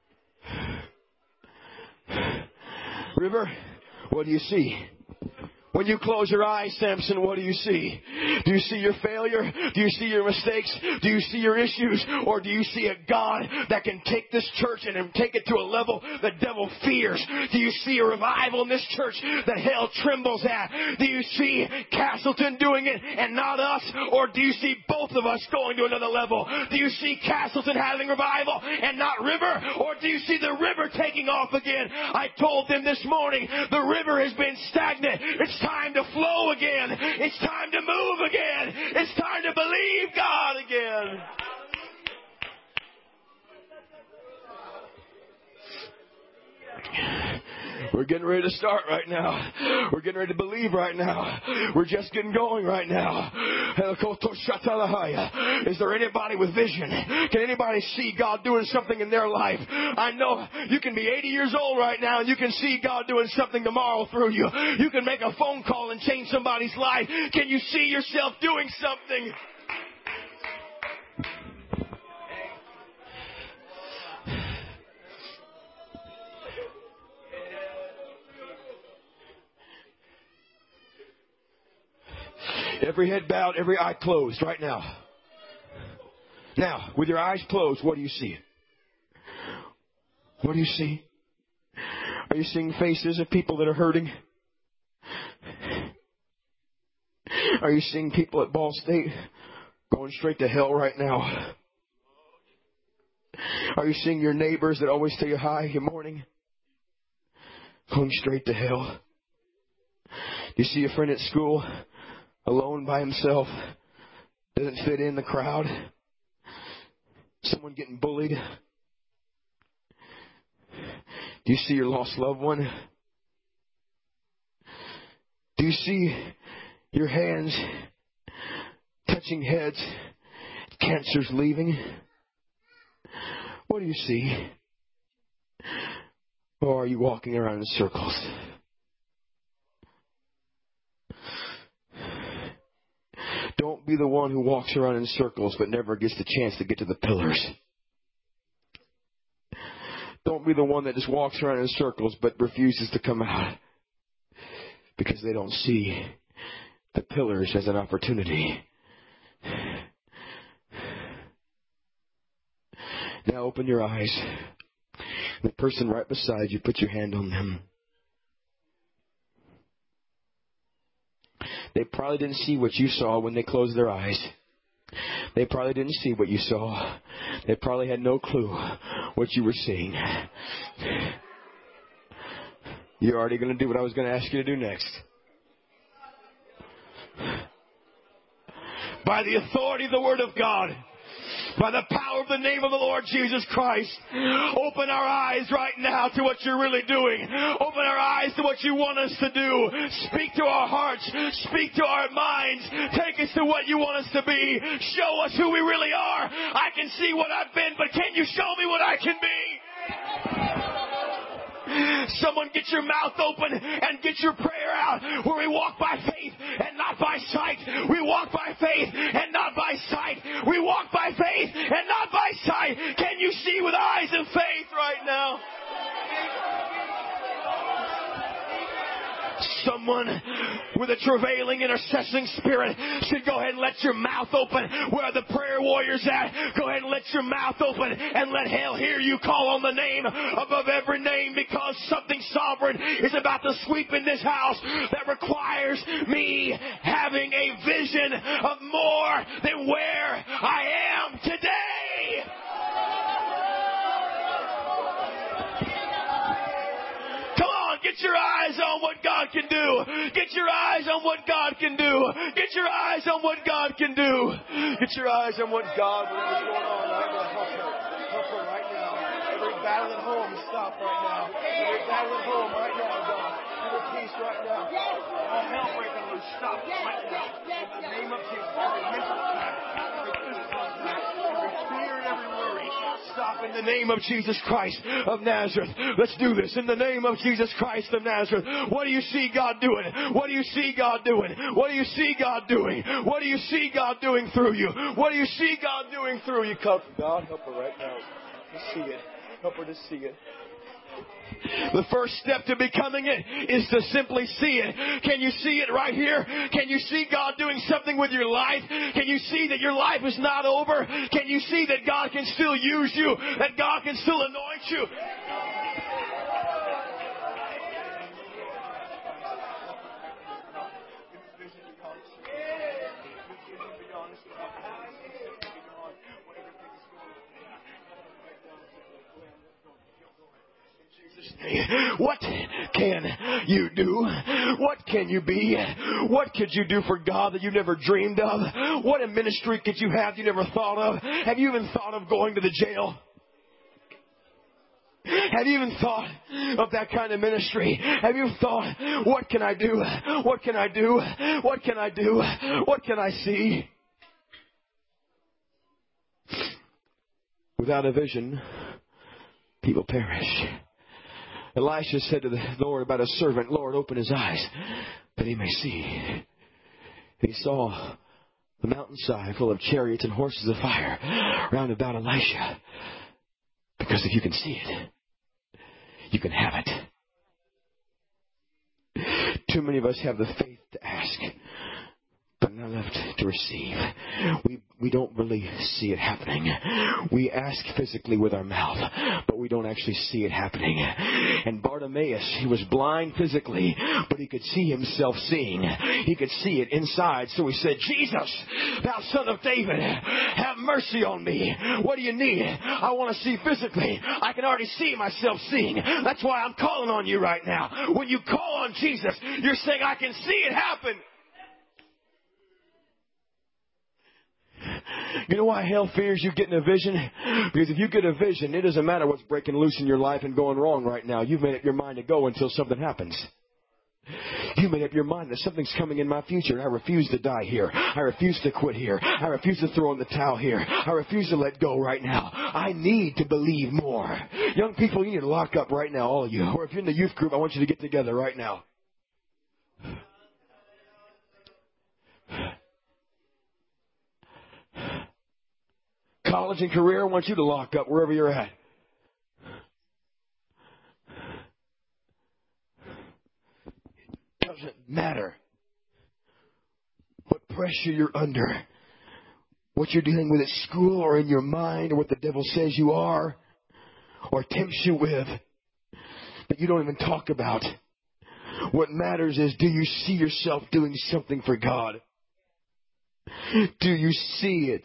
River, what do you see? When you close your eyes, Samson, what do you see? Do you see your failure? Do you see your mistakes? Do you see your issues? Or do you see a God that can take this church and take it to a level the devil fears? Do you see a revival in this church that hell trembles at? Do you see Castleton doing it and not us? Or do you see both of us going to another level? Do you see Castleton having revival and not River? Or do you see the River taking off again? I told them this morning, the river has been stagnant. It's time to flow again. It's time to move again. It's time to believe God again. We're getting ready to start right now. We're getting ready to believe right now. We're just getting going right now. Is there anybody with vision? Can anybody see God doing something in their life? I know you can be 80 years old right now and you can see God doing something tomorrow through you. You can make a phone call and change somebody's life. Can you see yourself doing something? Every head bowed, every eye closed right now. Now, with your eyes closed, what do you see? What do you see? Are you seeing faces of people that are hurting? Are you seeing people at Ball State going straight to hell right now? Are you seeing your neighbors that always tell you hi, good morning, going straight to hell? Do you see a friend at school alone by himself, doesn't fit in the crowd? Someone getting bullied? Do you see your lost loved one? Do you see your hands touching heads? Cancer's leaving? What do you see? Or are you walking around in circles? Don't be the one who walks around in circles but never gets the chance to get to the pillars. Don't be the one that just walks around in circles but refuses to come out because they don't see the pillars as an opportunity. Now open your eyes. The person right beside you, put your hand on them. They probably didn't see what you saw when they closed their eyes. They probably didn't see what you saw. They probably had no clue what you were seeing. You're already going to do what I was going to ask you to do next. By the authority of the Word of God, by the power of the name of the Lord Jesus Christ, open our eyes right now to what you're really doing. Open our eyes to what you want us to do. Speak to our hearts. Speak to our minds. Take us to what you want us to be. Show us who we really are. I can see what I've been, but can you show me what I can be? Someone get your mouth open and get your prayer out, where we walk by faith and not by sight. We walk by faith and not by sight. We walk by faith and not by sight. Can you see with eyes of faith right now? Someone with a travailing, intercessing spirit should go ahead and let your mouth open. Where are the prayer warriors at? Go ahead and let your mouth open and let hell hear you call on the name above every name, because something sovereign is about to sweep in this house that requires me having a vision of more than where I am today. Get your eyes on what God can do. Get your eyes on what God can do. Get your eyes on what God can do. Get your eyes on what God will do. What's going on right now? Help her right now. Every battle at home, stop right now. Every battle at home right now, God. Give her peace right now. All hell breaking loose. Stop right now. In the name of Jesus. Every mental attack, every physical attack, every fear and every worry, stop in the name of Jesus Christ of Nazareth. Let's do this in the name of Jesus Christ of Nazareth. What do you see God doing? What do you see God doing? What do you see God doing? What do you see God doing through you? What do you see God doing through you? God, help her right now to see it. Help her to see it. The first step to becoming it is to simply see it. Can you see it right here? Can you see God doing something with your life? Can you see that your life is not over? Can you see that God can still use you? That God can still anoint you? What can you do? What can you be? What could you do for God that you never dreamed of? What a ministry could you have you never thought of? Have you even thought of going to the jail? Have you even thought of that kind of ministry? Have you thought, what can I do? What can I do? What can I do? What can I see? Without a vision, people perish. Elisha said to the Lord about a servant, Lord, open his eyes that he may see. He saw the mountainside full of chariots and horses of fire round about Elisha. Because if you can see it, you can have it. Too many of us have the faith to ask, but not enough to receive. We don't really see it happening. We ask physically with our mouth, but we don't actually see it happening. And Bartimaeus, he was blind physically, but he could see himself seeing. He could see it inside. So he said, Jesus, thou son of David, have mercy on me. What do you need? I want to see physically. I can already see myself seeing. That's why I'm calling on you right now. When you call on Jesus, you're saying, I can see it happen. You know why hell fears you getting a vision? Because if you get a vision, it doesn't matter what's breaking loose in your life and going wrong right now. You've made up your mind to go until something happens. You made up your mind that something's coming in my future, and I refuse to die here. I refuse to quit here. I refuse to throw in the towel here. I refuse to let go right now. I need to believe more. Young people, you need to lock up right now, all of you. Or if you're in the youth group, I want you to get together right now. College and career, I want you to lock up wherever you're at. It doesn't matter what pressure you're under, what you're dealing with at school or in your mind, or what the devil says you are or tempts you with that you don't even talk about. What matters is, do you see yourself doing something for God? Do you see it?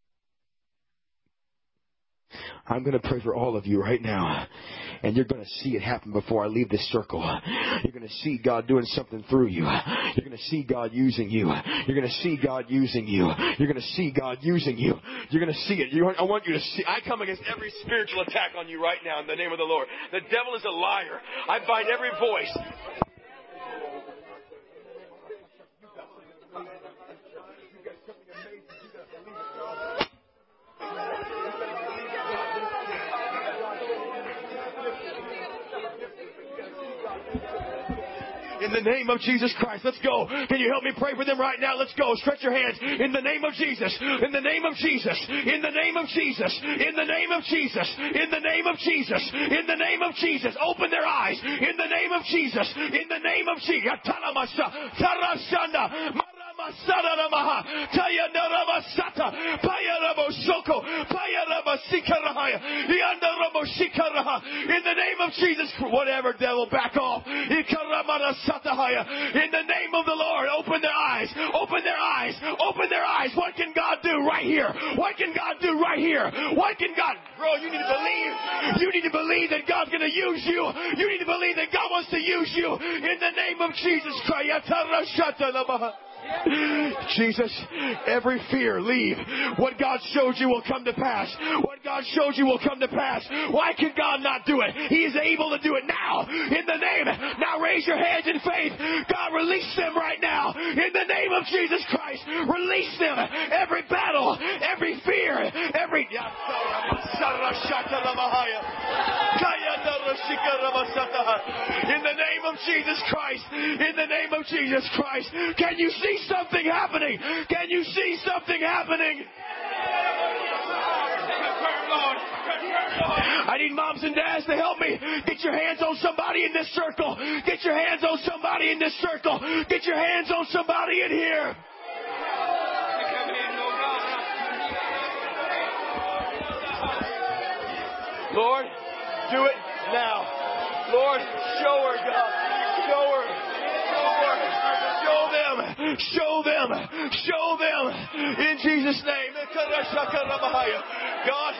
I'm going to pray for all of you right now. And you're going to see it happen before I leave this circle. You're going to see God doing something through you. You're going to see God using you. You're going to see God using you. You're going to see God using you. You're going to see it. I want you to see. I come against every spiritual attack on you right now in the name of the Lord. The devil is a liar. I bind every voice. In the name of Jesus Christ, let's go. Can you help me pray for them right now? Let's go. Stretch your hands. In the name of Jesus. In the name of Jesus. In the name of Jesus. In the name of Jesus. In the name of Jesus. In the name of Jesus. Open their eyes. In the name of Jesus. In the name of Jesus. In the name of Jesus, whatever devil, back off. In the name of the Lord, open their eyes. Open their eyes. Open their eyes. What can God do right here? What can God do right here? What can God... Bro, you need to believe. You need to believe that God's going to use you. You need to believe that God wants to use you. In the name of Jesus Christ. Jesus, every fear, leave. What God showed you will come to pass. What God showed you will come to pass. Why can God not do it? He is able to do it now. In the name. Now raise your hands in faith. God, release them right now. In the name of Jesus Christ. Release them. Every battle, every fear, every... In the name of Jesus Christ. In the name of Jesus Christ. Can you see something happening? Can you see something happening? I need moms and dads to help me. Get your hands on somebody in this circle. Get your hands on somebody in this circle. Get your hands on somebody in here. Lord, do it now. Lord, show her, God. Show her. Show them. Show them. Show them. In Jesus' name. God.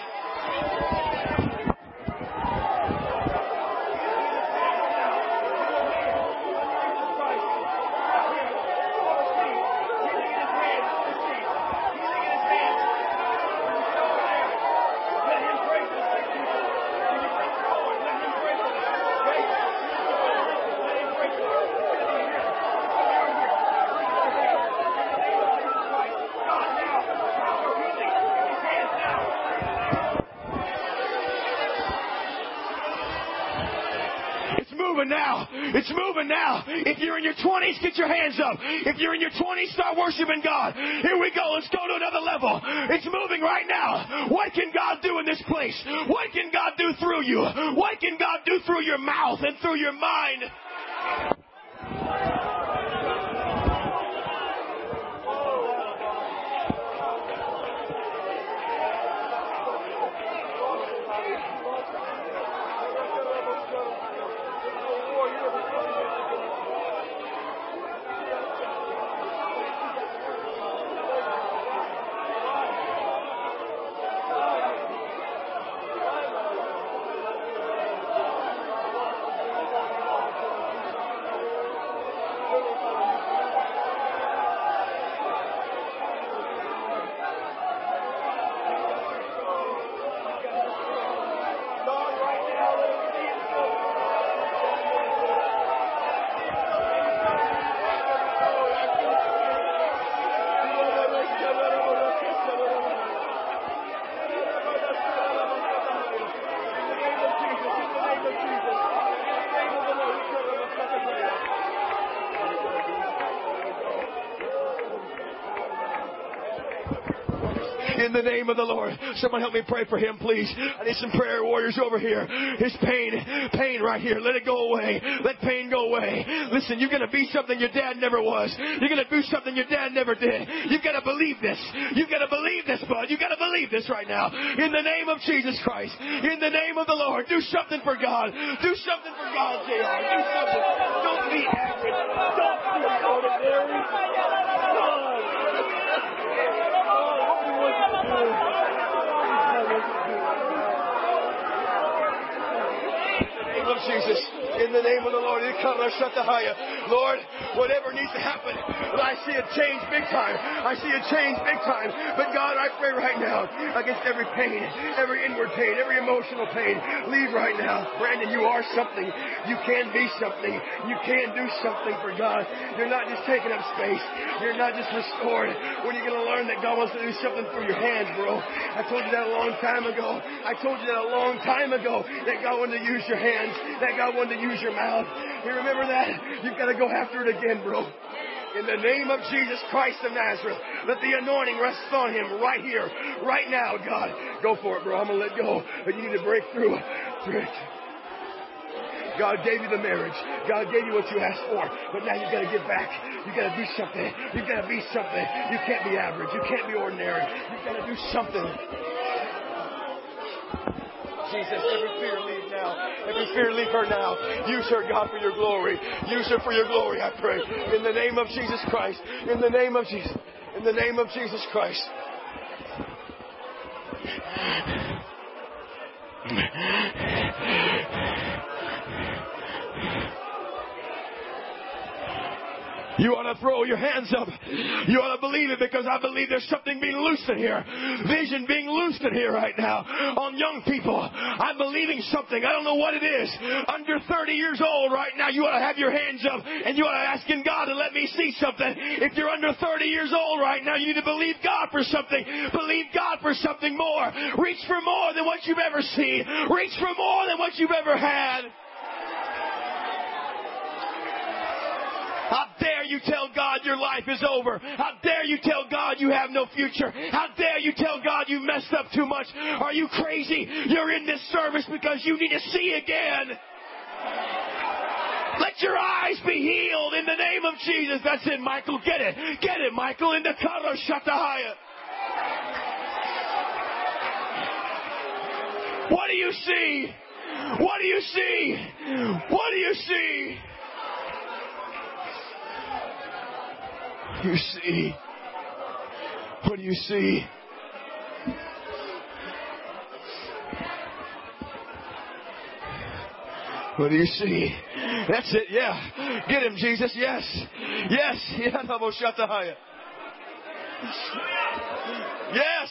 Now. It's moving now. If you're in your 20s, get your hands up. If you're in your 20s, start worshiping God. Here we go. Let's go to another level. It's moving right now. What can God do in this place? What can God do through you? What can God do through your mouth and through your mind? In the name of the Lord. Someone help me pray for him, please. I need some prayer warriors over here. His pain right here. Let it go away. Let pain go away. Listen, you're going to be something your dad never was. You're going to do something your dad never did. You've got to believe this. You've got to believe this, bud. You've got to believe this right now. In the name of Jesus Christ. In the name of the Lord. Do something for God. Do something for God, JR. Do something. Don't be average. Don't be ordinary. Jesus, in the name of the Lord, Lord, whatever needs to happen, I see a change big time. I see a change big time. But God, I pray right now against every pain, every inward pain, every emotional pain. Leave right now. Brandon, you are something. You can be something. You can do something for God. You're not just taking up space. You're not just restored. When are you going to learn that God wants to do something through your hands, bro? I told you that a long time ago. I told you that a long time ago that God wanted to use your hands, that God wanted to use your mouth. You remember that? You've got to go after it again, bro. In the name of Jesus Christ of Nazareth, let the anointing rest on him right here, right now, God. Go for it, bro. I'm going to let go. But you need to break through. God gave you the marriage. God gave you what you asked for. But now you've got to give back. You've got to do something. You've got to be something. You can't be average. You can't be ordinary. You've got to do something. Jesus, every fear leave now. Every fear leave her now. Use her, God, for your glory. Use her for your glory, I pray. In the name of Jesus Christ. In the name of Jesus. In the name of Jesus Christ. You ought to throw your hands up. You ought to believe it, because I believe there's something being loosed in here. Vision being loosed in here right now on young people. I'm believing something. I don't know what it is. Under 30 years old right now, you ought to have your hands up and you ought to asking God to let me see something. If you're under 30 years old right now, you need to believe God for something. Believe God for something more. Reach for more than what you've ever seen. Reach for more than what you've ever had. I dare you tell God your life is over? How dare you tell God you have no future? How dare you tell God you messed up too much? Are you crazy? You're in this service because you need to see again. Let your eyes be healed in the name of Jesus. That's it, Michael. Get it. Get it, Michael. In the Karo Shatahaya. What do you see? What do you see? What do you see? You see? What do you see? What do you see? That's it, yeah. Get him, Jesus, yes. Yes. Yes.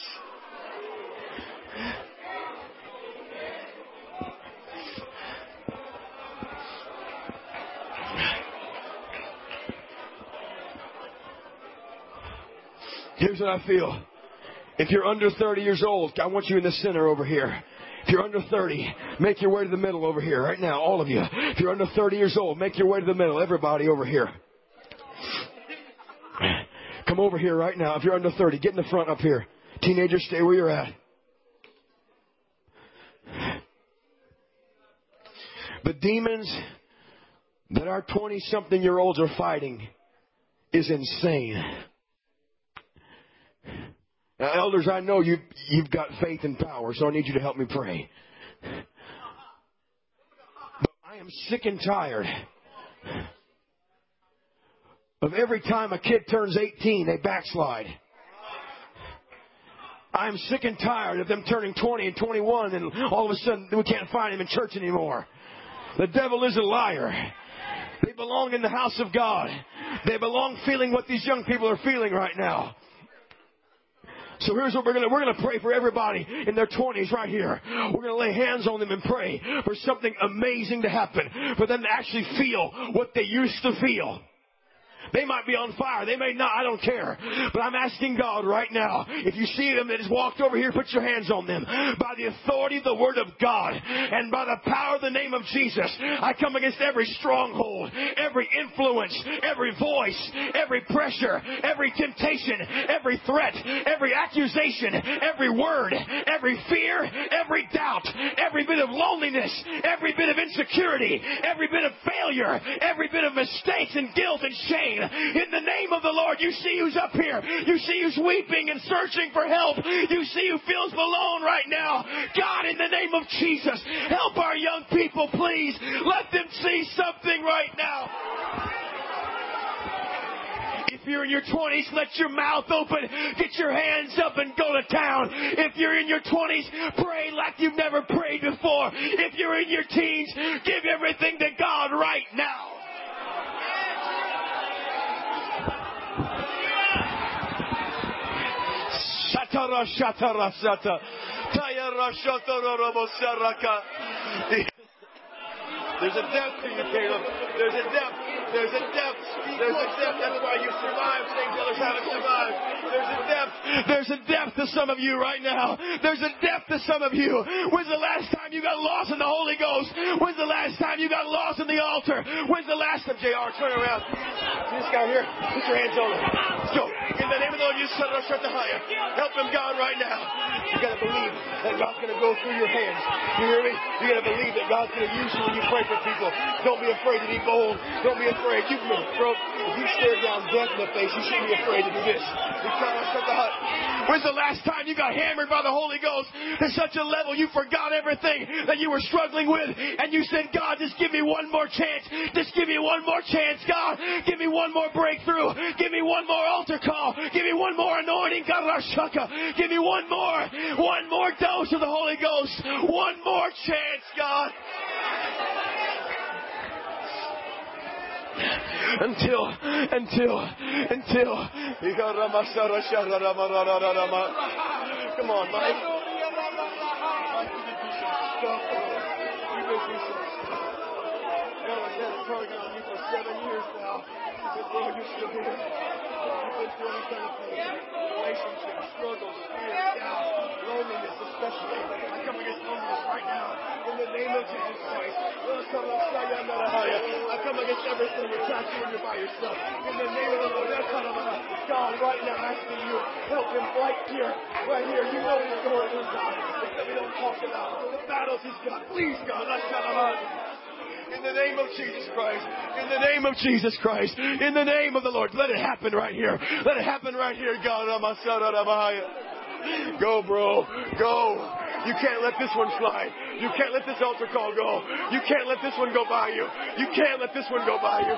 Here's what I feel. If you're under 30 years old, I want you in the center over here. If you're under 30, make your way to the middle over here right now, all of you. If you're under 30 years old, make your way to the middle, everybody over here. Come over here right now. If you're under 30, get in the front up here. Teenagers, stay where you're at. The demons that our 20-something-year-olds are fighting is insane. Now, elders, I know you've got faith and power, so I need you to help me pray. But I am sick and tired of every time a kid turns 18, they backslide. I'm sick and tired of them turning 20 and 21, and all of a sudden we can't find them in church anymore. The devil is a liar. They belong in the house of God. They belong feeling what these young people are feeling right now. So here's what we're going to pray for everybody in their 20s right here. We're going to lay hands on them and pray for something amazing to happen, for them to actually feel what they used to feel. They might be on fire. They may not. I don't care. But I'm asking God right now, if you see them that has walked over here, put your hands on them. By the authority of the Word of God and by the power of the name of Jesus, I come against every stronghold, every influence, every voice, every pressure, every temptation, every threat, every accusation, every word, every fear, every doubt, every bit of loneliness, every bit of insecurity, every bit of failure, every bit of mistakes and guilt and shame. In the name of the Lord, you see who's up here. You see who's weeping and searching for help. You see who feels alone right now. God, in the name of Jesus, help our young people, please. Let them see something right now. If you're in your 20s, let your mouth open. Get your hands up and go to town. If you're in your 20s, pray like you've never prayed before. If you're in your teens, give everything to God right now. There's a depth to you, Caleb. There's a depth. There's a depth. There's a depth. That's why you survived things others haven't survived. There's a depth. There's a depth to some of you right now. There's a depth to some of you. When's the last time you got lost in the Holy Ghost? When's the last time you got lost in the altar? When's the last time, JR, turn around. See this guy here? Put your hands on him. Let's go. In the name of the Lord, you shut the higher. Help him, God, right now. You got to believe that God's going to go through your hands. You hear me? You got to believe that God's going to use you when you pray for people. Don't be afraid to be bold. Don't be afraid. You can stroke. If you stare down death in the face, you shouldn't be afraid to do this. When's the last time you got hammered by the Holy Ghost to such a level you forgot everything that you were struggling with, and you said, God, just give me one more chance. Just give me one more chance, God. Give me one more breakthrough. Give me one more altar call. Give me one more anointing. Give me one more dose of the Holy Ghost. One more chance, God. Until. Come on, Mike. You've been targeting on you for 7 years now. You're still here. You've been through any kind of thing. Relationships, struggles, fear, doubt, loneliness especially. I come against loneliness right now in the name of Jesus Christ. I come against everything that attacks you when you're by yourself. In the name of the Lord. God, right now asking you, help him right here. You know he's going through, God. It's that we don't talk about the battles he's got. Please, God, in the name of Jesus Christ. In the name of Jesus Christ. In the name of the Lord. Let it happen right here. Let it happen right here, God. Go, bro. Go. You can't let this one slide. You can't let this altar call go. You can't let this one go by you. You can't let this one go by you.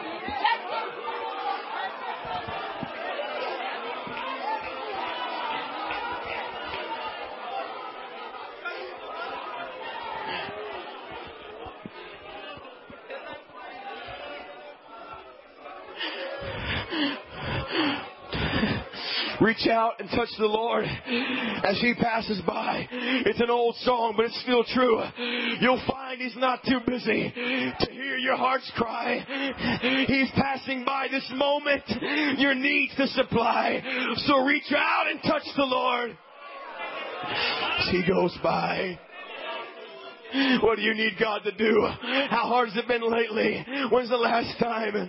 Reach out and touch the Lord as He passes by. It's an old song, but it's still true. You'll find He's not too busy to hear your heart's cry. He's passing by this moment, your needs to supply. So reach out and touch the Lord as He goes by. What do you need God to do? How hard has it been lately? When's the last time?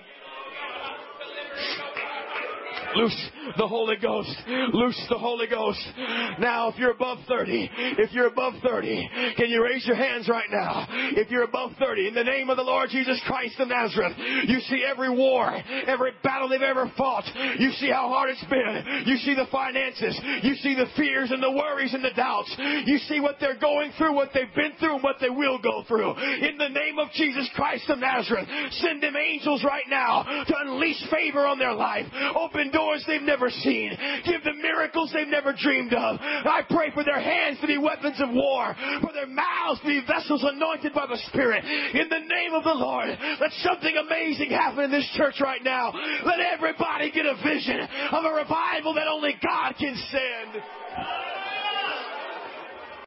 Loose the Holy Ghost. Loose the Holy Ghost. Now, if you're above 30, can you raise your hands right now? If you're above 30, in the name of the Lord Jesus Christ of Nazareth, you see every war, every battle they've ever fought. You see how hard it's been. You see the finances. You see the fears and the worries and the doubts. You see what they're going through, what they've been through, and what they will go through. In the name of Jesus Christ of Nazareth, send them angels right now to unleash favor on their life. Open doors they've never seen. Give them miracles they've never dreamed of. I pray for their hands to be weapons of war, for their mouths to be vessels anointed by the Spirit. In the name of the Lord, let something amazing happen in this church right now. Let everybody get a vision of a revival that only God can send.